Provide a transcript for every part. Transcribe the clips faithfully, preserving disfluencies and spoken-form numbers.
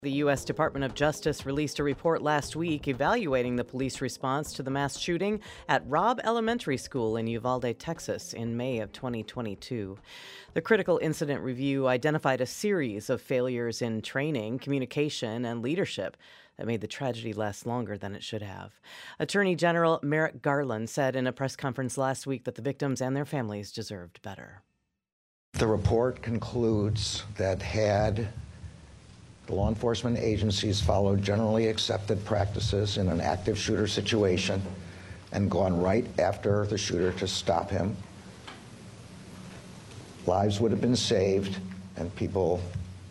The U S Department of Justice released a report last week evaluating the police response to the mass shooting at Robb Elementary School in Uvalde, Texas, in May of twenty twenty-two. The Critical Incident Review identified a series of failures in training, communication, and leadership that made the tragedy last longer than it should have. Attorney General Merrick Garland said in a press conference last week that the victims and their families deserved better. The report concludes that had the law enforcement agencies followed generally accepted practices in an active shooter situation and gone right after the shooter to stop him, lives would have been saved and people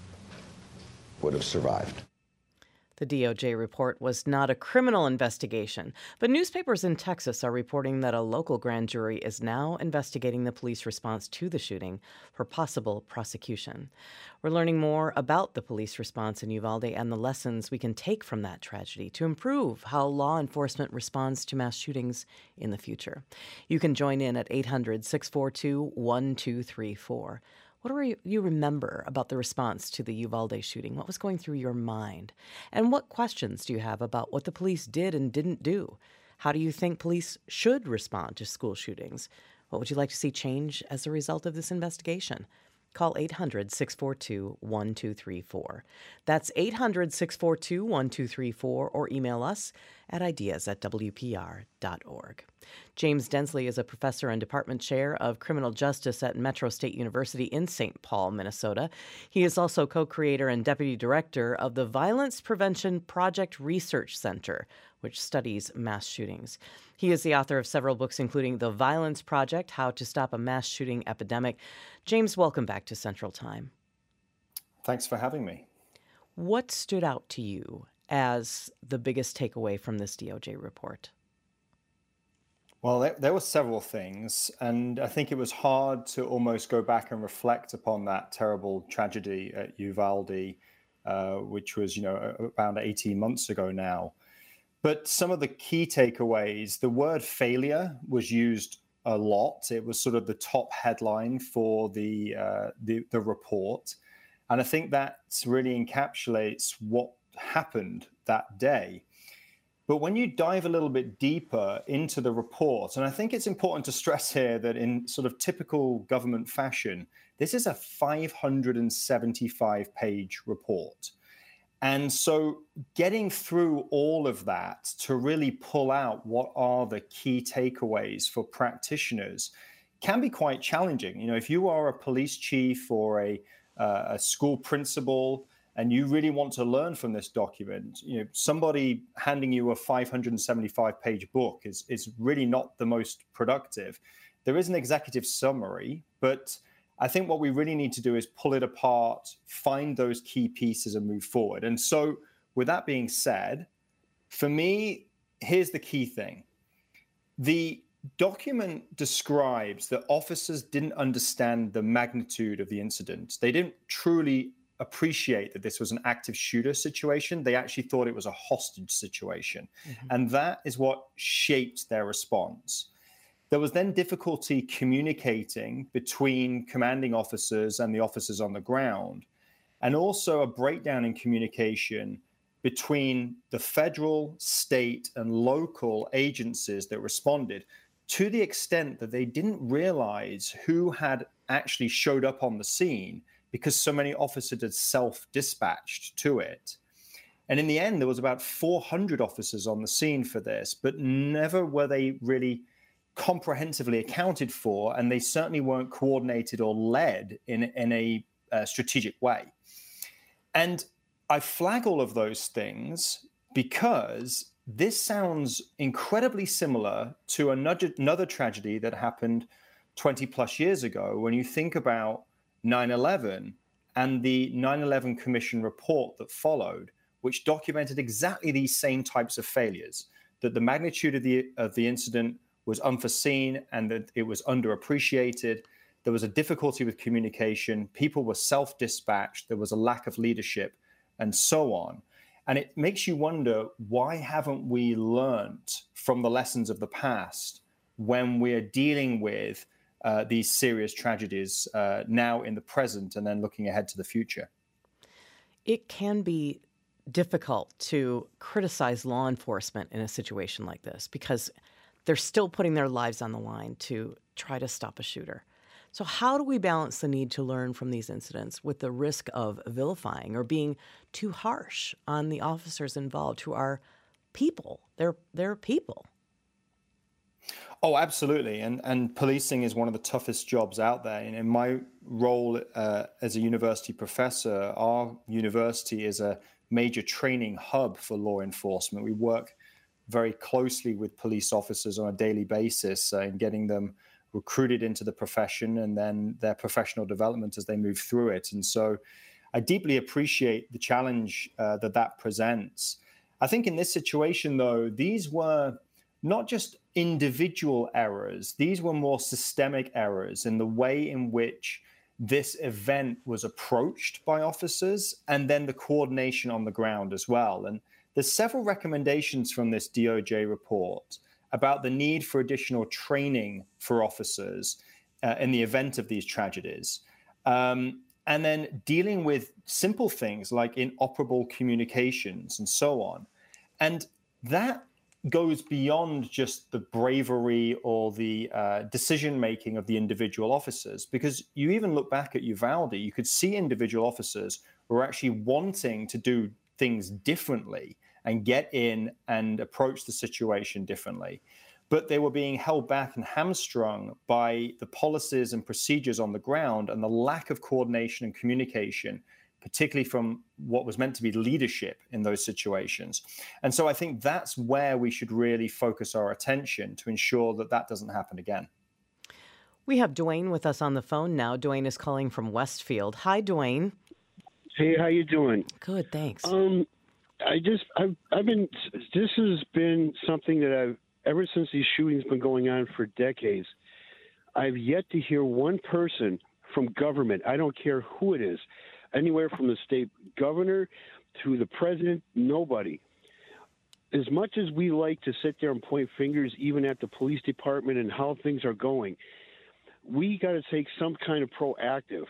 would have survived. The D O J report was not a criminal investigation, but newspapers in Texas are reporting that a local grand jury is now investigating the police response to the shooting for possible prosecution. We're learning more about the police response in Uvalde and the lessons we can take from that tragedy to improve how law enforcement responds to mass shootings in the future. You can join in at eight hundred, six four two, one two three four. What do you remember about the response to the Uvalde shooting? What was going through your mind? And what questions do you have about what the police did and didn't do? How do you think police should respond to school shootings? What would you like to see change as a result of this investigation? Call eight hundred, six four two, one two three four. That's eight hundred, six four two, one two three four, or email us at ideas at w p r dot org. James Densley is a professor and department chair of criminal justice at Metro State University in Saint Paul, Minnesota. He is also co-creator and deputy director of the Violence Prevention Project Research Center, which studies mass shootings. He is the author of several books, including The Violence Project, How to Stop a Mass Shooting Epidemic. James, welcome back to Central Time. Thanks for having me. What stood out to you as the biggest takeaway from this D O J report? Well, there, there were several things, and I think it was hard to almost go back and reflect upon that terrible tragedy at Uvalde, uh, which was, you know, around eighteen months ago now. But some of the key takeaways, the word failure was used a lot. It was sort of the top headline for the uh, the, the report. And I think that really encapsulates what happened that day. But when you dive a little bit deeper into the report, and I think it's important to stress here that in sort of typical government fashion, this is a five hundred seventy-five page report. And so getting through all of that to really pull out what are the key takeaways for practitioners can be quite challenging. You know, if you are a police chief or a, uh, a school principal and you really want to learn from this document, you know, somebody handing you a five hundred seventy-five page book is, is really not the most productive. There is an executive summary, but I think what we really need to do is pull it apart, find those key pieces and move forward. And so with that being said, for me, here's the key thing. The document describes that officers didn't understand the magnitude of the incident. They didn't truly appreciate that this was an active shooter situation. They actually thought it was a hostage situation. Mm-hmm. And that is what shaped their response. There was then difficulty communicating between commanding officers and the officers on the ground, and also a breakdown in communication between the federal, state, and local agencies that responded, to the extent that they didn't realize who had actually showed up on the scene because so many officers had self-dispatched to it. And in the end, there was about four hundred officers on the scene for this, but never were they really comprehensively accounted for, and they certainly weren't coordinated or led in, in a uh, strategic way. And I flag all of those things because this sounds incredibly similar to another, another tragedy that happened twenty plus years ago when you think about nine eleven and the nine eleven Commission report that followed, which documented exactly these same types of failures, that the magnitude of the, of the incident was unforeseen and that it was underappreciated. There was a difficulty with communication. People were self-dispatched. There was a lack of leadership and so on. And it makes you wonder, why haven't we learned from the lessons of the past when we're dealing with uh, these serious tragedies uh, now in the present and then looking ahead to the future? It can be difficult to criticize law enforcement in a situation like this because they're still putting their lives on the line to try to stop a shooter. So how do we balance the need to learn from these incidents with the risk of vilifying or being too harsh on the officers involved who are people? They're, they're people. Oh, absolutely. And and policing is one of the toughest jobs out there. And in my role uh, as a university professor, our university is a major training hub for law enforcement. We work very closely with police officers on a daily basis uh, in getting them recruited into the profession and then their professional development as they move through it. And so I deeply appreciate the challenge uh, that that presents. I think in this situation, though, these were not just individual errors, these were more systemic errors in the way in which this event was approached by officers and then the coordination on the ground as well. And there's several recommendations from this D O J report about the need for additional training for officers uh, in the event of these tragedies. Um, and then dealing with simple things like inoperable communications and so on. And that goes beyond just the bravery or the uh, decision-making of the individual officers, because you even look back at Uvalde, you could see individual officers who were actually wanting to do things differently and get in and approach the situation differently. But they were being held back and hamstrung by the policies and procedures on the ground and the lack of coordination and communication, particularly from what was meant to be leadership in those situations. And so I think that's where we should really focus our attention to ensure that that doesn't happen again. We have Dwayne with us on the phone now. Dwayne is calling from Westfield. Hi, Dwayne. Hey, how you doing? Good, thanks. Um, I just, I've, I've been, this has been something that I've, ever since these shootings been going on for decades, I've yet to hear one person from government, I don't care who it is, anywhere from the state governor to the president, nobody. As much as we like to sit there and point fingers even at the police department and how things are going, we got to take some kind of proactive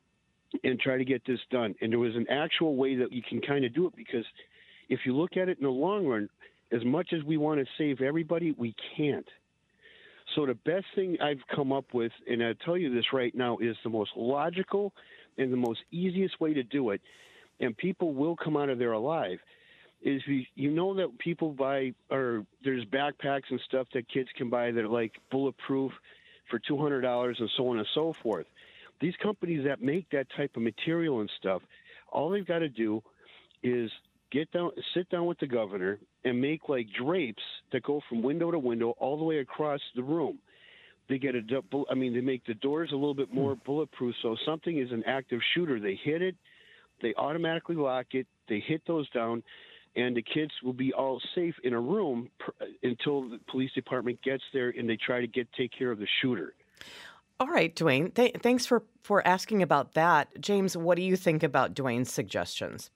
and try to get this done. And there was an actual way that you can kind of do it, because if you look at it in the long run, as much as we want to save everybody, we can't. So the best thing I've come up with, and I'll tell you this right now, is the most logical and the most easiest way to do it, and people will come out of there alive, is we, you know that people buy, or there's backpacks and stuff that kids can buy that are like bulletproof for two hundred dollars and so on and so forth. These companies that make that type of material and stuff, all they've got to do is get down, sit down with the governor and make like drapes that go from window to window all the way across the room. They get a, I mean, they make the doors a little bit more bulletproof. So if something is an active shooter, they hit it, they automatically lock it, they hit those down, and the kids will be all safe in a room pr- until the police department gets there and they try to get take care of the shooter. All right, Dwayne, th- thanks for, for asking about that. James, what do you think about Dwayne's suggestions?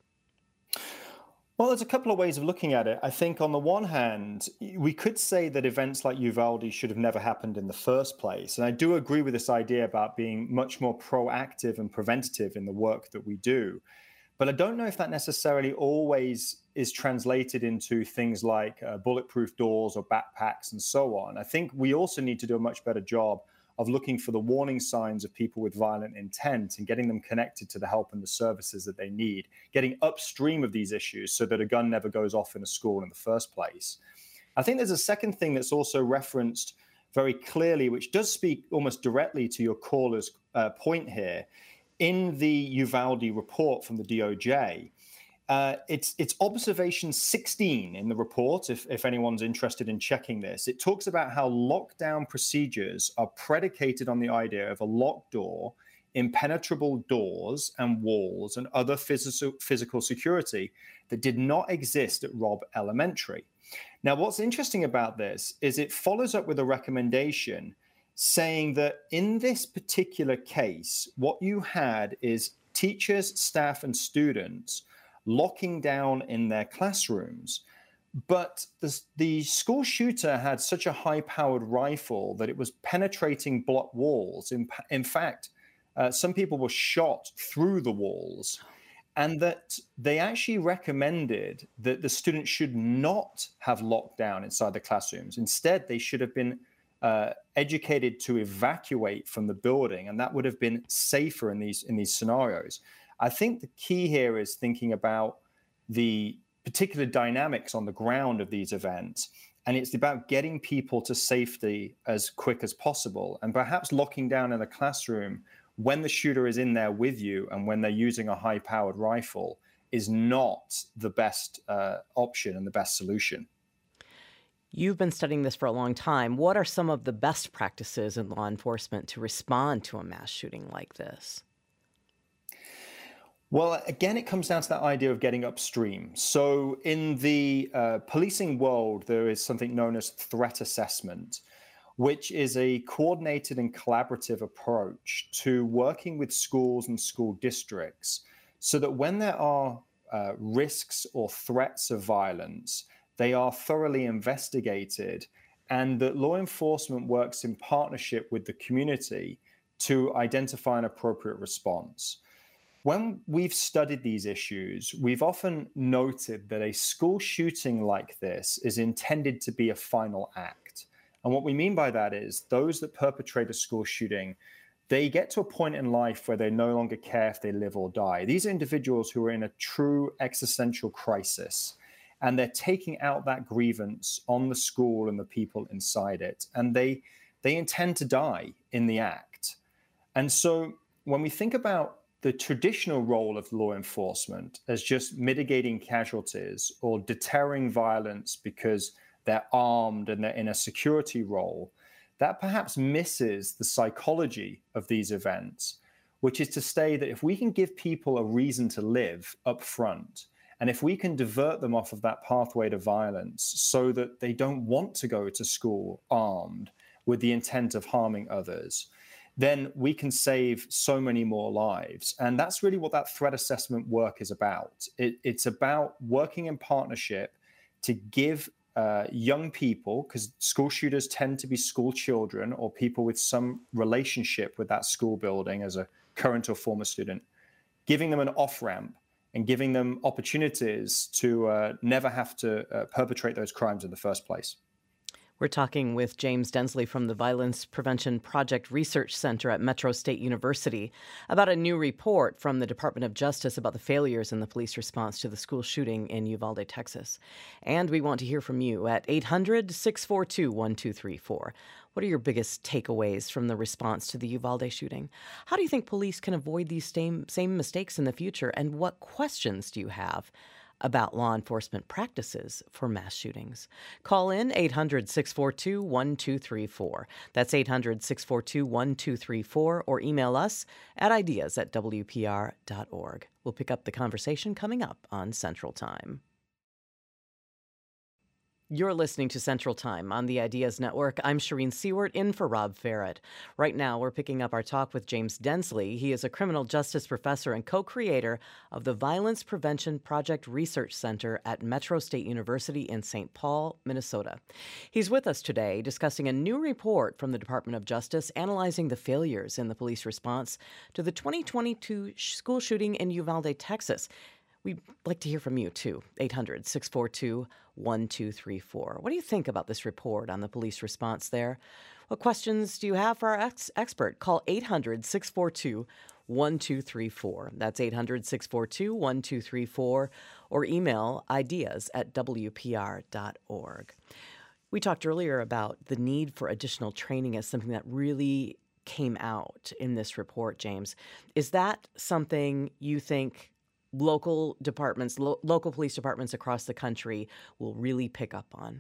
Well, there's a couple of ways of looking at it. I think on the one hand, we could say that events like Uvalde should have never happened in the first place. And I do agree with this idea about being much more proactive and preventative in the work that we do. But I don't know if that necessarily always is translated into things like uh, bulletproof doors or backpacks and so on. I think we also need to do a much better job of looking for the warning signs of people with violent intent and getting them connected to the help and the services that they need, getting upstream of these issues so that a gun never goes off in a school in the first place. I think there's a second thing that's also referenced very clearly, which does speak almost directly to your caller's uh, point here. In the Uvalde report from the D O J, Uh, it's it's observation sixteen in the report, if, if anyone's interested in checking this. It talks about how lockdown procedures are predicated on the idea of a locked door, impenetrable doors and walls, and other physical, physical security that did not exist at Robb Elementary. Now, what's interesting about this is it follows up with a recommendation saying that in this particular case, what you had is teachers, staff, and students locking down in their classrooms. But the, the school shooter had such a high-powered rifle that it was penetrating block walls. In, in fact, uh, some people were shot through the walls. and that they actually recommended that the students should not have lockdown inside the classrooms. Instead, they should have been uh, educated to evacuate from the building, and that would have been safer in these in these scenarios. I think the key here is thinking about the particular dynamics on the ground of these events, and it's about getting people to safety as quick as possible, and perhaps locking down in a classroom when the shooter is in there with you and when they're using a high-powered rifle is not the best uh, option and the best solution. You've been studying this for a long time. What are some of the best practices in law enforcement to respond to a mass shooting like this? Well, again, it comes down to that idea of getting upstream. So in the uh, policing world, there is something known as threat assessment, which is a coordinated and collaborative approach to working with schools and school districts so that when there are uh, risks or threats of violence, they are thoroughly investigated, and that law enforcement works in partnership with the community to identify an appropriate response. When we've studied these issues, we've often noted that a school shooting like this is intended to be a final act. And what we mean by that is those that perpetrate a school shooting, they get to a point in life where they no longer care if they live or die. These are individuals who are in a true existential crisis, and they're taking out that grievance on the school and the people inside it. And they, they intend to die in the act. And so when we think about the traditional role of law enforcement as just mitigating casualties or deterring violence because they're armed and they're in a security role, that perhaps misses the psychology of these events, which is to say that if we can give people a reason to live up front, and if we can divert them off of that pathway to violence so that they don't want to go to school armed with the intent of harming others, then we can save so many more lives. And that's really what that threat assessment work is about. It, it's about working in partnership to give uh, young people, because school shooters tend to be school children or people with some relationship with that school building as a current or former student, giving them an off-ramp and giving them opportunities to uh, never have to uh, perpetrate those crimes in the first place. We're talking with James Densley from the Violence Prevention Project Research Center at Metro State University about a new report from the Department of Justice about the failures in the police response to the school shooting in Uvalde, Texas. And we want to hear from you at eight hundred, six four two, one two three four. What are your biggest takeaways from the response to the Uvalde shooting? How do you think police can avoid these same, same mistakes in the future? And what questions do you have about law enforcement practices for mass shootings? Call in eight hundred, six four two, one two three four. That's eight hundred, six four two, one two three four, or email us at ideas at W P R dot org. We'll pick up the conversation coming up on Central Time. You're listening to Central Time on the Ideas Network. I'm Shireen Seward in for Rob Farrett. Right now, we're picking up our talk with James Densley. He is a criminal justice professor and co-creator of the Violence Prevention Project Research Center at Metro State University in Saint Paul, Minnesota. He's with us today discussing a new report from the Department of Justice analyzing the failures in the police response to the twenty twenty-two school shooting in Uvalde, Texas. We'd like to hear from you, too. eight hundred, six four two, one two three four. What do you think about this report on the police response there? What questions do you have for our ex- expert? Call eight hundred, six four two, one two three four. That's eight hundred, six four two, one two three four. Or email ideas at W P R dot org. We talked earlier about the need for additional training as something that really came out in this report, James. Is that something you think local departments, lo- local police departments across the country will really pick up on?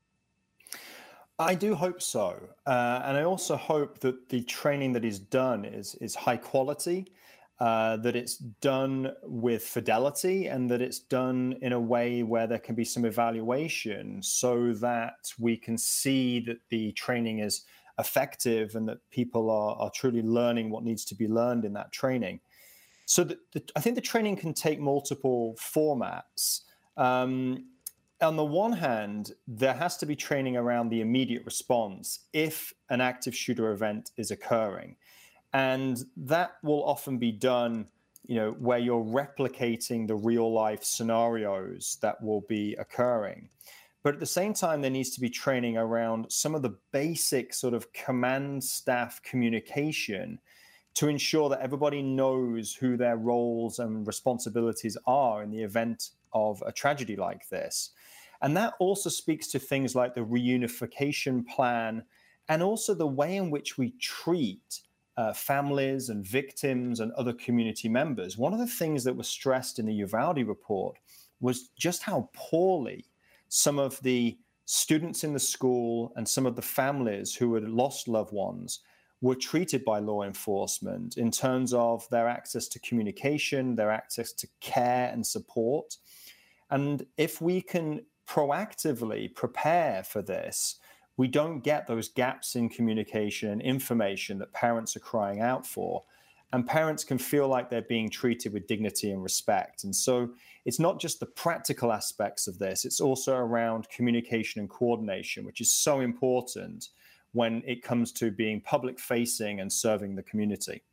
I do hope so. Uh, and I also hope that the training that is done is, is high quality, uh, that it's done with fidelity, and that it's done in a way where there can be some evaluation so that we can see that the training is effective and that people are, are truly learning what needs to be learned in that training. So the, the, I think the training can take multiple formats. Um, on the one hand, there has to be training around the immediate response if an active shooter event is occurring. And that will often be done, you know, where you're replicating the real life scenarios that will be occurring. But at the same time, there needs to be training around some of the basic sort of command staff communication to ensure that everybody knows who their roles and responsibilities are in the event of a tragedy like this. And that also speaks to things like the reunification plan and also the way in which we treat uh, families and victims and other community members. One of the things that was stressed in the Uvalde report was just how poorly some of the students in the school and some of the families who had lost loved ones were treated by law enforcement in terms of their access to communication, their access to care and support. And if we can proactively prepare for this, we don't get those gaps in communication and information that parents are crying out for. And parents can feel like they're being treated with dignity and respect. And so it's not just the practical aspects of this, it's also around communication and coordination, which is so important when it comes to being public facing and serving the community.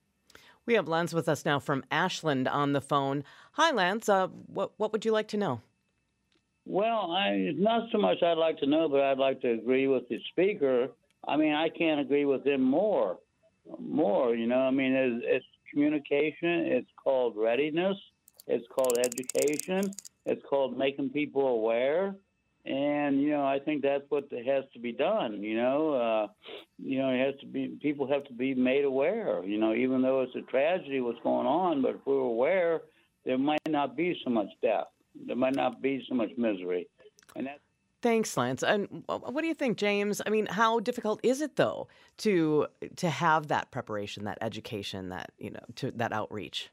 We have Lance with us now from Ashland on the phone. Hi, Lance. Uh, what, what would you like to know? Well, I, not so much I'd like to know, but I'd like to agree with the speaker. I mean, I can't agree with him more. More, you know, I mean, it's, it's communication, it's called readiness, it's called education, it's called making people aware. And, you know, I think that's what has to be done, you know. Uh, you know, it has to be, people have to be made aware, you know, even though it's a tragedy what's going on, but if we're aware, there might not be so much death. There might not be so much misery. And that's Thanks, Lance. And what do you think, James? I mean, how difficult is it, though, to to have that preparation, that education, that, you know, to that outreach?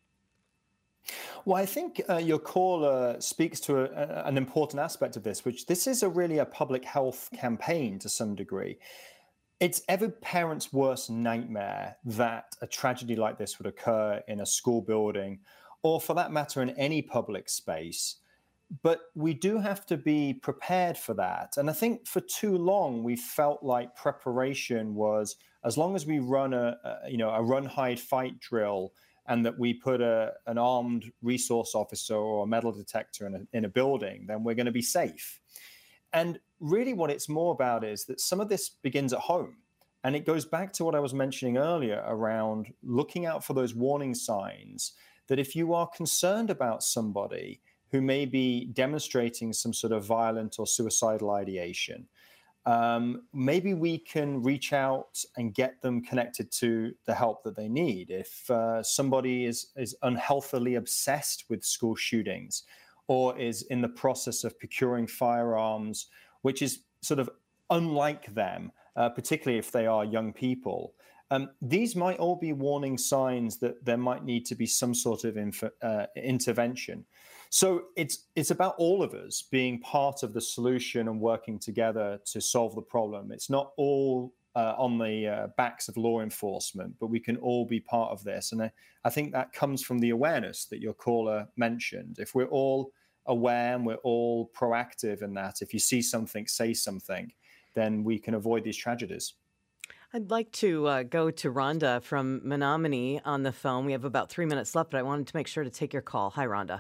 Well, I think uh, your caller speaks to a, a, an important aspect of this, which this is a really a public health campaign to some degree. It's every parent's worst nightmare that a tragedy like this would occur in a school building, or for that matter, in any public space. But we do have to be prepared for that. And I think for too long, we felt like preparation was, as long as we run a, a you know, a run, hide, fight drill, and that we put a, an armed resource officer or a metal detector in a, in a building, then we're going to be safe. And really what it's more about is that some of this begins at home. And it goes back to what I was mentioning earlier around looking out for those warning signs, that if you are concerned about somebody who may be demonstrating some sort of violent or suicidal ideation, um, maybe we can reach out and get them connected to the help that they need. If uh, somebody is, is unhealthily obsessed with school shootings or is in the process of procuring firearms, which is sort of unlike them, uh, particularly if they are young people, Um, these might all be warning signs that there might need to be some sort of inf- uh, intervention. So it's it's about all of us being part of the solution and working together to solve the problem. It's not all uh, on the uh, backs of law enforcement, but we can all be part of this. And I, I think that comes from the awareness that your caller mentioned. If we're all aware and we're all proactive in that, if you see something, say something, then we can avoid these tragedies. I'd like to uh, go to Rhonda from Menominee on the phone. We have about three minutes left, but I wanted to make sure to take your call. Hi, Rhonda.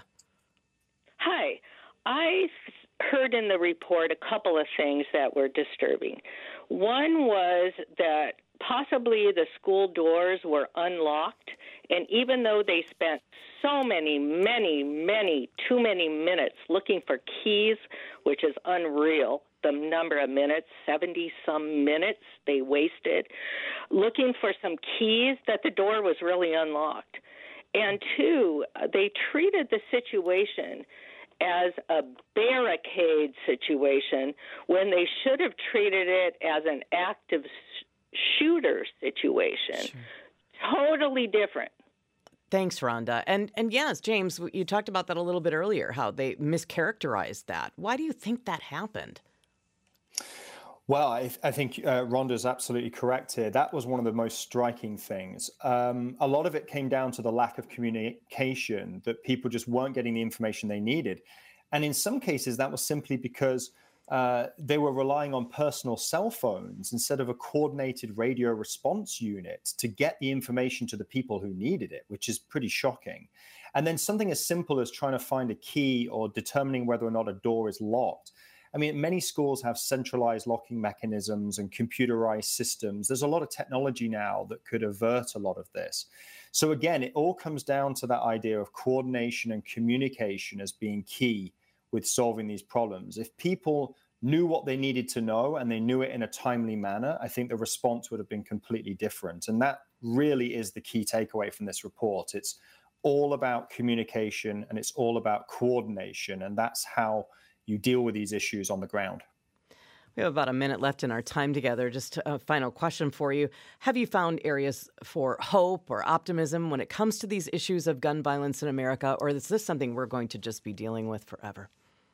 Hi. I heard in the report a couple of things that were disturbing. One was that possibly the school doors were unlocked, and even though they spent so many, many, many, too many minutes looking for keys, which is unreal, the number of minutes, seventy-some minutes they wasted, looking for some keys, that the door was really unlocked. And two, they treated the situation as a barricade situation when they should have treated it as an active sh- shooter situation. Sure. Totally different. Thanks, Rhonda. And and yes, James, you talked about that a little bit earlier, how they mischaracterized that. Why do you think that happened? Well, I, I think uh, Rhonda's absolutely correct here. That was one of the most striking things. Um, a lot of it came down to the lack of communication, that people just weren't getting the information they needed. And in some cases, that was simply because uh, they were relying on personal cell phones instead of a coordinated radio response unit to get the information to the people who needed it, which is pretty shocking. And then something as simple as trying to find a key or determining whether or not a door is locked. I mean, many schools have centralized locking mechanisms and computerized systems. There's a lot of technology now that could avert a lot of this. So again, it all comes down to that idea of coordination and communication as being key with solving these problems. If people knew what they needed to know and they knew it in a timely manner, I think the response would have been completely different. And that really is the key takeaway from this report. It's all about communication and it's all about coordination. And that's how you deal with these issues on the ground. We have about a minute left in our time together. Just a final question for you. Have you found areas for hope or optimism when it comes to these issues of gun violence in America, or is this something we're going to just be dealing with forever?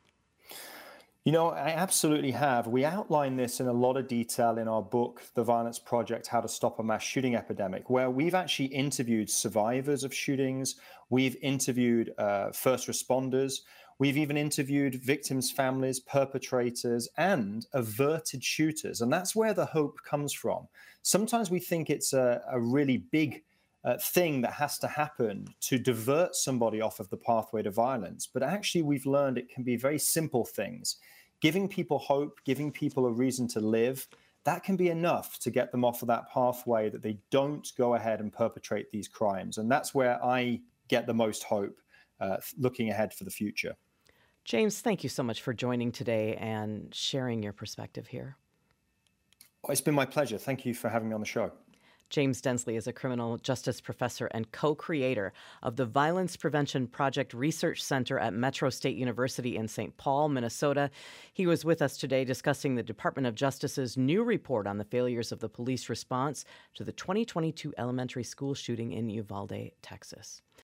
You know, I absolutely have. We outline this in a lot of detail in our book, The Violence Project, How to Stop a Mass Shooting Epidemic, where we've actually interviewed survivors of shootings. We've interviewed uh, first responders. We've even interviewed victims' families, perpetrators, and averted shooters. And that's where the hope comes from. Sometimes we think it's a, a really big uh, thing that has to happen to divert somebody off of the pathway to violence. But actually, we've learned it can be very simple things. Giving people hope, giving people a reason to live, that can be enough to get them off of that pathway that they don't go ahead and perpetrate these crimes. And that's where I get the most hope uh, looking ahead for the future. James, thank you so much for joining today and sharing your perspective here. Oh, it's been my pleasure. Thank you for having me on the show. James Densley is a criminal justice professor and co-creator of the Violence Prevention Project Research Center at Metro State University in Saint Paul, Minnesota. He was with us today discussing the Department of Justice's new report on the failures of the police response to the twenty twenty-two elementary school shooting in Uvalde, Texas.